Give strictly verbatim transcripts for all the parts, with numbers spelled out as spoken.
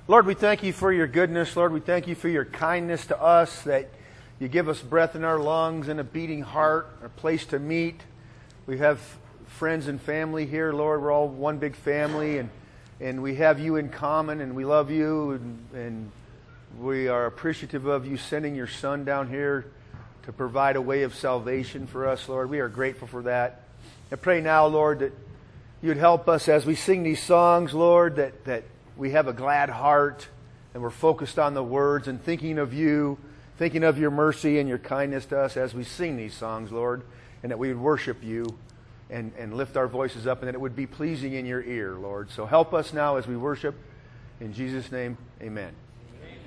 Lord, we thank you for your goodness. Lord, we thank you for your kindness to us, that you give us breath in our lungs and a beating heart, a place to meet. We have friends and family here, Lord. We're all one big family, and, and we have you in common, and we love you, and, and we are appreciative of you sending your Son down here to provide a way of salvation for us, Lord. We are grateful for that. I pray now, Lord, that you'd help us as we sing these songs, Lord, that, that we have a glad heart and we're focused on the words and thinking of you, thinking of your mercy and your kindness to us as we sing these songs, Lord, and that we would worship you and, and lift our voices up, and that it would be pleasing in your ear, Lord. So help us now as we worship. In Jesus' name, amen. Amen.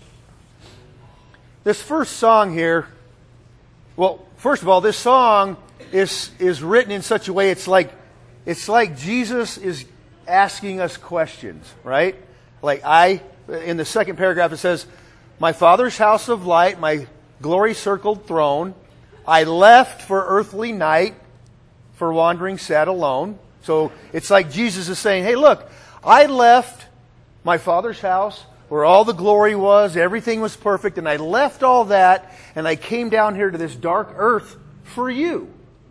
This first song here, well, first of all, this song is is written in such a way it's like it's like Jesus is asking us questions, right? Like I, in the second paragraph it says, "My Father's house of light, my glory-circled throne, I left for earthly night, for wandering sad alone." So it's like Jesus is saying, hey, look, I left my Father's house where all the glory was, everything was perfect, and I left all that, and I came down here to this dark earth for you.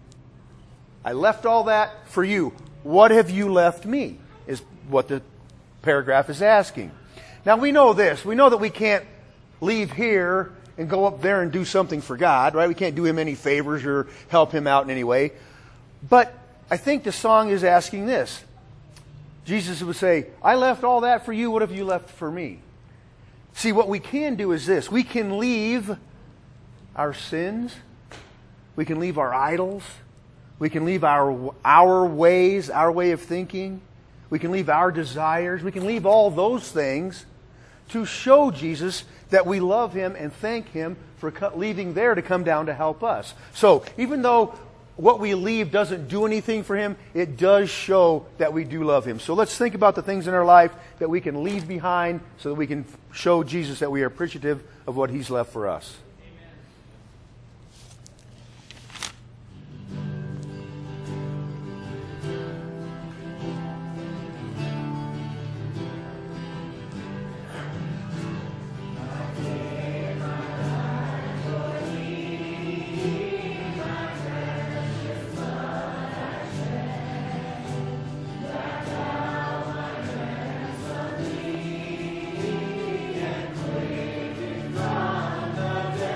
I left all that for you. What have you left me? Is what the paragraph is asking. Now we know this. We know that we can't leave here and go up there and do something for God, right? We can't do Him any favors or help Him out in any way. But I think the song is asking this. Jesus would say, I left all that for you. What have you left for me? See, what we can do is this. We can leave our sins. We can leave our idols. We can leave our, our ways, our way of thinking. We can leave our desires. We can leave all those things to show Jesus that we love Him and thank Him for leaving there to come down to help us. So, even though what we leave doesn't do anything for Him, it does show that we do love Him. So let's think about the things in our life that we can leave behind so that we can show Jesus that we are appreciative of what He's left for us. The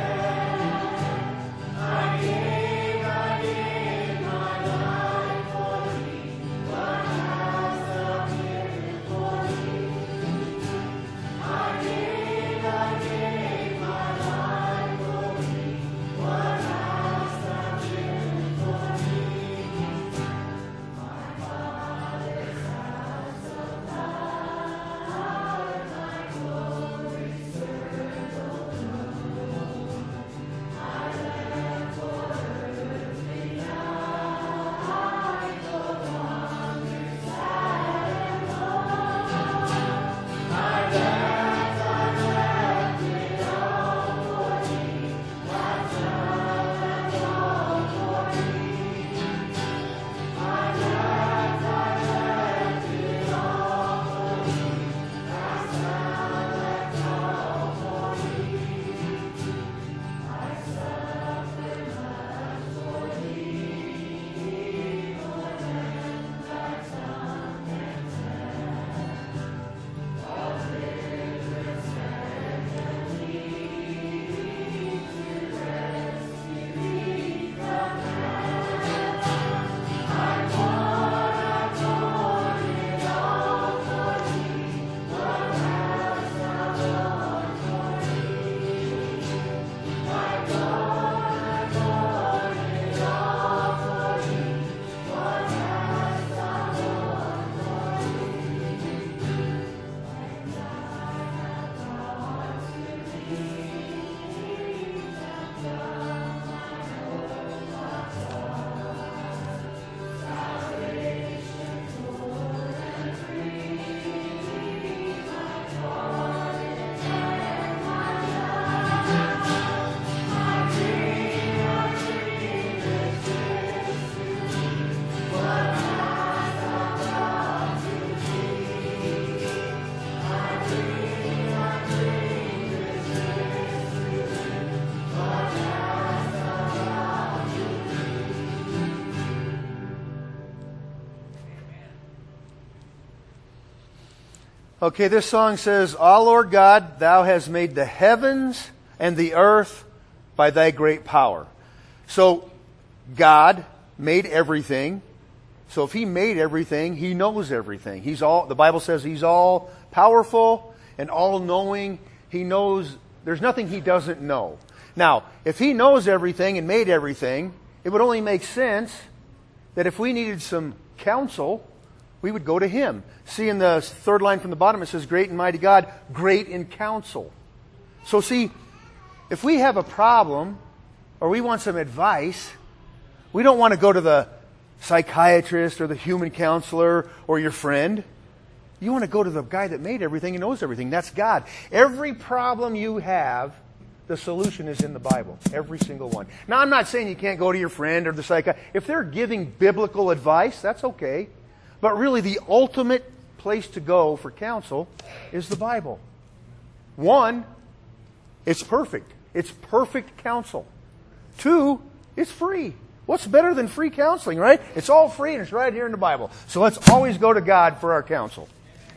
Okay, this song says, "Ah, Lord God, thou hast made the heavens and the earth by thy great power." So, God made everything. So if He made everything, He knows everything. He's all, the Bible says He's all powerful and all knowing. He knows, there's nothing He doesn't know. Now, if He knows everything and made everything, it would only make sense that if we needed some counsel, we would go to Him. See in the third line from the bottom, it says, "Great and mighty God, great in counsel." So see, if we have a problem or we want some advice, we don't want to go to the psychiatrist or the human counselor or your friend. You want to go to the guy that made everything and knows everything. That's God. Every problem you have, the solution is in the Bible. Every single one. Now, I'm not saying you can't go to your friend or the psychiatrist. If they're giving biblical advice, that's okay. But really, the ultimate place to go for counsel is the Bible. One, it's perfect. It's perfect counsel. Two, it's free. What's better than free counseling, right? It's all free and it's right here in the Bible. So let's always go to God for our counsel.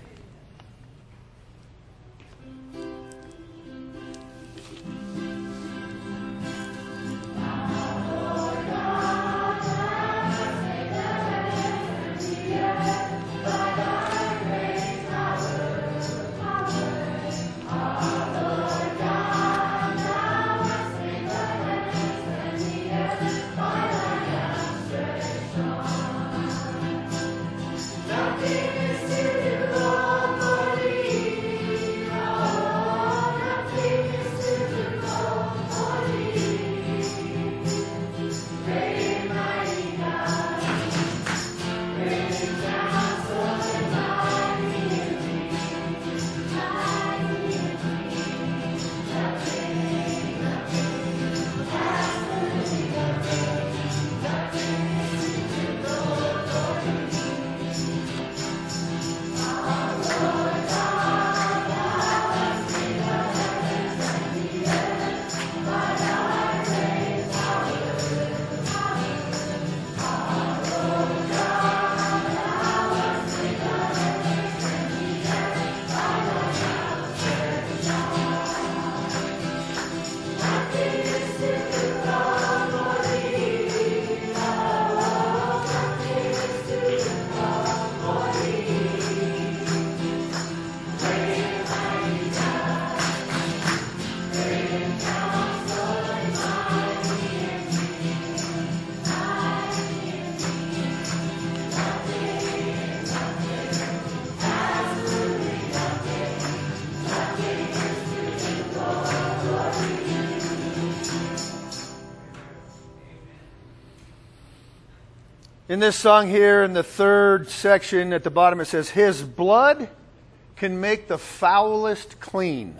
In this song here, in the third section at the bottom, it says, "His blood can make the foulest clean."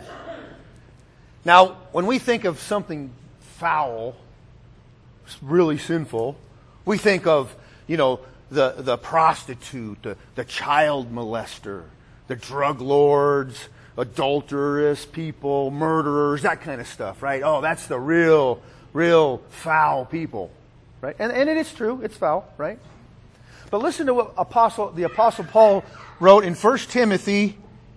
Now, when we think of something foul, really sinful, we think of, you know, the, the prostitute, the, the child molester, the drug lords, adulterous people, murderers, that kind of stuff, right? Oh, that's the real, real foul people. Right? And, and it is true. It's foul, right? But listen to what Apostle, the Apostle Paul wrote in First Timothy,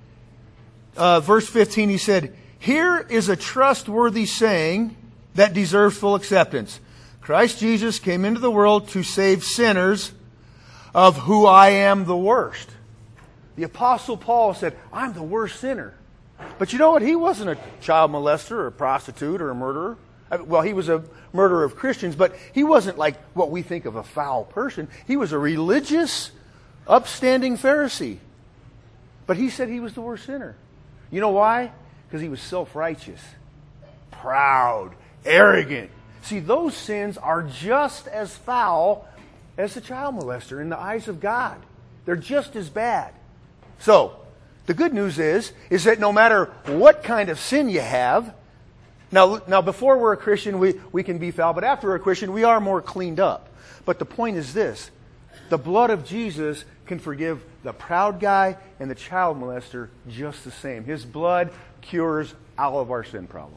uh, verse fifteen. He said, "Here is a trustworthy saying that deserves full acceptance. Christ Jesus came into the world to save sinners, of who I am the worst." The Apostle Paul said, I'm the worst sinner. But you know what? He wasn't a child molester or a prostitute or a murderer. Well, he was a murderer of Christians, but he wasn't like what we think of a foul person. He was a religious, upstanding Pharisee. But he said he was the worst sinner. You know why? Because he was self-righteous, proud, arrogant. See, those sins are just as foul as the child molester in the eyes of God. They're just as bad. So, the good news is, is that no matter what kind of sin you have, Now, now, before we're a Christian, we, we can be foul, but after we're a Christian, we are more cleaned up. But the point is this. The blood of Jesus can forgive the proud guy and the child molester just the same. His blood cures all of our sin problems.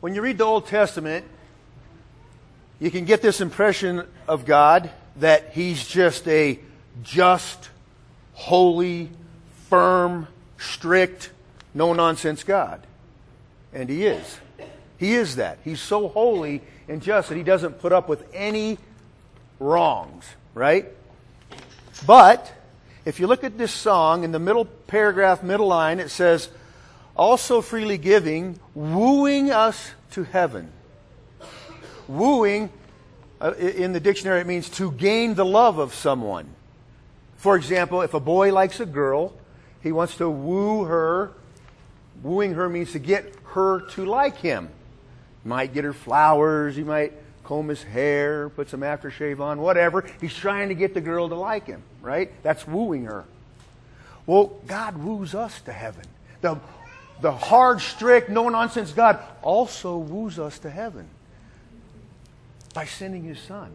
when you read the Old Testament, you can get this impression of God that He's just a just, holy, firm, strict, no-nonsense God. And He is. He is that. He's so holy and just that He doesn't put up with any wrongs, right? But if you look at this song, in the middle paragraph, middle line, it says, also freely giving, wooing us to heaven. Wooing, uh, in the dictionary, it means to gain the love of someone. For example, if a boy likes a girl, he wants to woo her. Wooing her means to get her to like him. He might get her flowers, he might comb his hair, put some aftershave on, whatever. He's trying to get the girl to like him, right? That's wooing her. Well, God woos us to heaven. The, the hard, strict, no-nonsense God also woos us to heaven by sending His Son.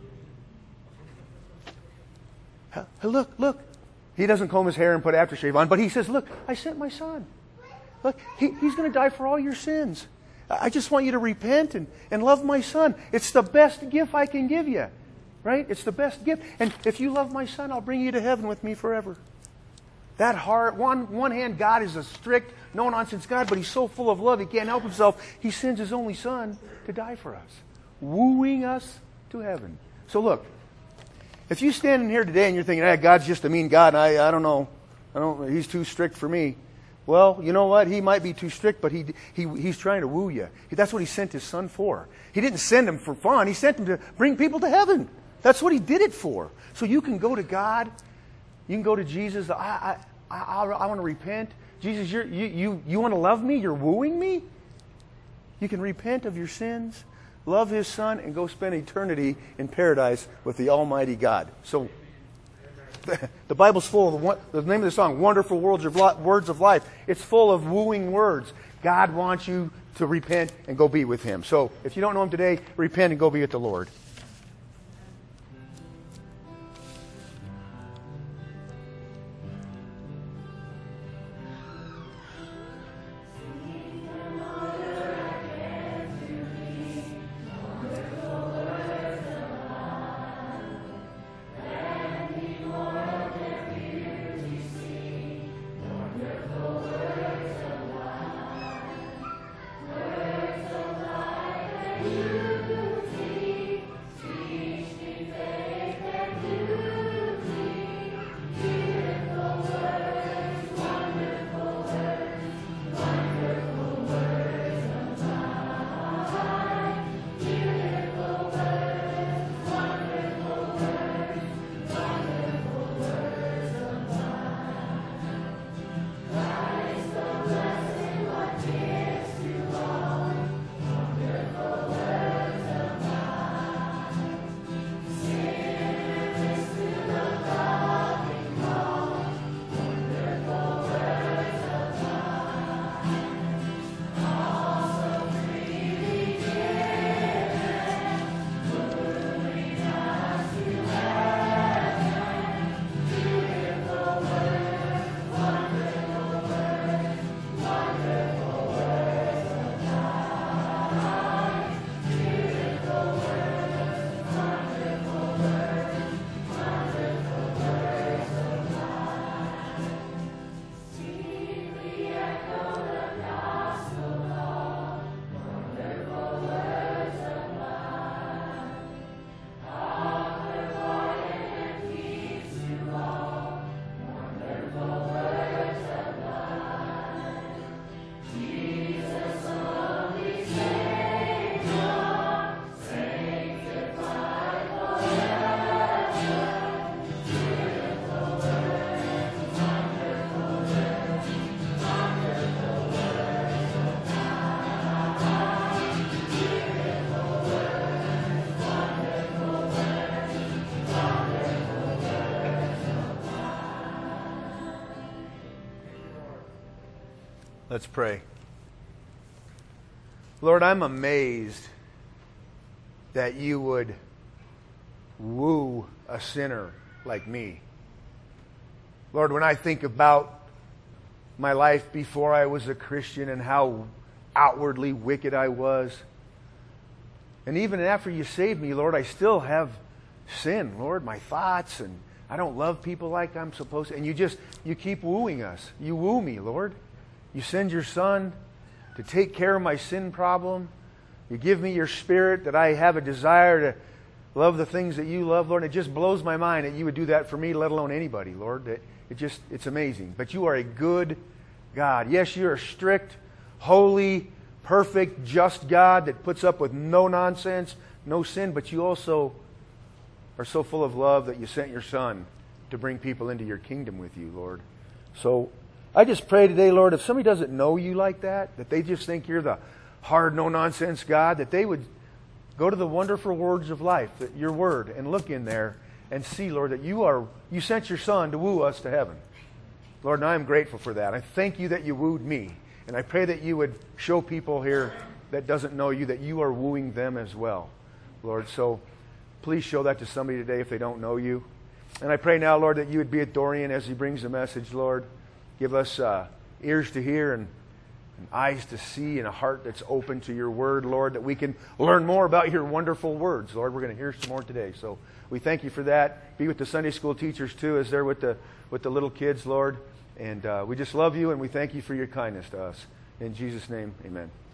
Hey, look, look. He doesn't comb his hair and put aftershave on, but He says, look, I sent my Son. Look, he, He's going to die for all your sins. I just want you to repent and, and love my Son. It's the best gift I can give you. Right? It's the best gift. And if you love my Son, I'll bring you to heaven with me forever. That hard, one, one hand, God is a strict, no-nonsense God, but He's so full of love, He can't help Himself. He sends His only Son to die for us, wooing us to heaven. So look, if you stand in here today and you're thinking, ah, God's just a mean God, I, I don't know, I don't, He's too strict for me. Well, you know what? He might be too strict, but he, he He's trying to woo you. That's what He sent His Son for. He didn't send Him for fun. He sent Him to bring people to heaven. That's what He did it for. So you can go to God. You can go to Jesus. I I, I, I want to repent. Jesus, you're, you, you, you want to love me? You're wooing me? You can repent of your sins, love His Son, and go spend eternity in paradise with the Almighty God. So the Bible's full of the, one, the name of the song, Wonderful Words of, Words of Life. It's full of wooing words. God wants you to repent and go be with Him. So if you don't know Him today, repent and go be with the Lord. Let's pray. Lord, I'm amazed that you would woo a sinner like me. Lord, when I think about my life before I was a Christian and how outwardly wicked I was. And even after you saved me, Lord, I still have sin, Lord, my thoughts, and I don't love people like I'm supposed to. And you just, you keep wooing us. You woo me, Lord. You send your Son to take care of my sin problem. You give me your Spirit that I have a desire to love the things that you love, Lord. And it just blows my mind that you would do that for me, let alone anybody, Lord. It, it just, it's amazing. But you are a good God. Yes, you're a strict, holy, perfect, just God that puts up with no nonsense, no sin, but you also are so full of love that you sent your Son to bring people into your kingdom with you, Lord. So I just pray today, Lord, if somebody doesn't know you like that, that they just think you're the hard, no-nonsense God, that they would go to the wonderful words of life, that your word, and look in there and see, Lord, that you are you sent your Son to woo us to heaven. Lord, and I am grateful for that. I thank you that you wooed me. And I pray that you would show people here that doesn't know you that you are wooing them as well, Lord. So please show that to somebody today if they don't know you. And I pray now, Lord, that you would be at Dorian as he brings the message, Lord. Give us uh, ears to hear and, and eyes to see and a heart that's open to your word, Lord, that we can learn more about your wonderful words, Lord. We're going to hear some more today. So we thank you for that. Be with the Sunday school teachers, too, as they're with the, with the little kids, Lord. And uh, we just love you, and we thank you for your kindness to us. In Jesus' name, amen.